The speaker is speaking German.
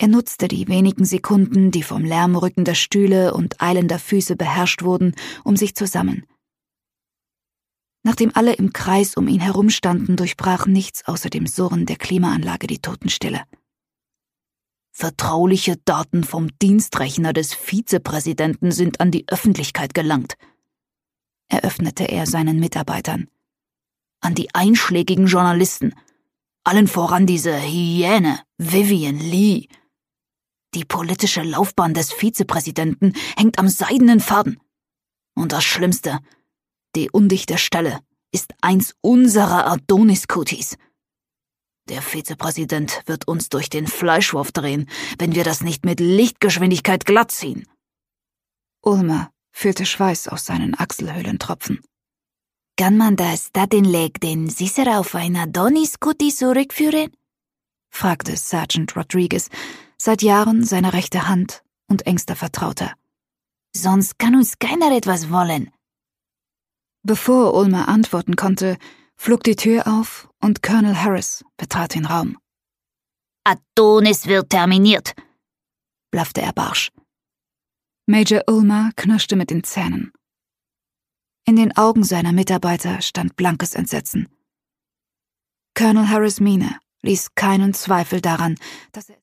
Er nutzte die wenigen Sekunden, die vom Lärm rückender Stühle und eilender Füße beherrscht wurden, um sich zu sammeln. Nachdem alle im Kreis um ihn herumstanden, durchbrach nichts außer dem Surren der Klimaanlage die Totenstille. Vertrauliche Daten vom Dienstrechner des Vizepräsidenten sind an die Öffentlichkeit gelangt, eröffnete er seinen Mitarbeitern. An die einschlägigen Journalisten, allen voran diese Hyäne, Vivian Lee. Die politische Laufbahn des Vizepräsidenten hängt am seidenen Faden. Und das Schlimmste, die undichte Stelle ist eins unserer Adonis-Kutis. Der Vizepräsident wird uns durch den Fleischwurf drehen, wenn wir das nicht mit Lichtgeschwindigkeit glatt ziehen. Ulmer fühlte Schweiß aus seinen Achselhöhlen tropfen. Kann man das Datenleck den sicher auf ein Adonis-Kuti zurückführen? Fragte Sergeant Rodriguez, seit Jahren seine rechte Hand und engster Vertrauter. Sonst kann uns keiner etwas wollen. Bevor Ulmer antworten konnte, flog die Tür auf und Colonel Harris betrat den Raum. Adonis wird terminiert, blaffte er barsch. Major Ulmer knirschte mit den Zähnen. In den Augen seiner Mitarbeiter stand blankes Entsetzen. Colonel Harris' Miene ließ keinen Zweifel daran, dass er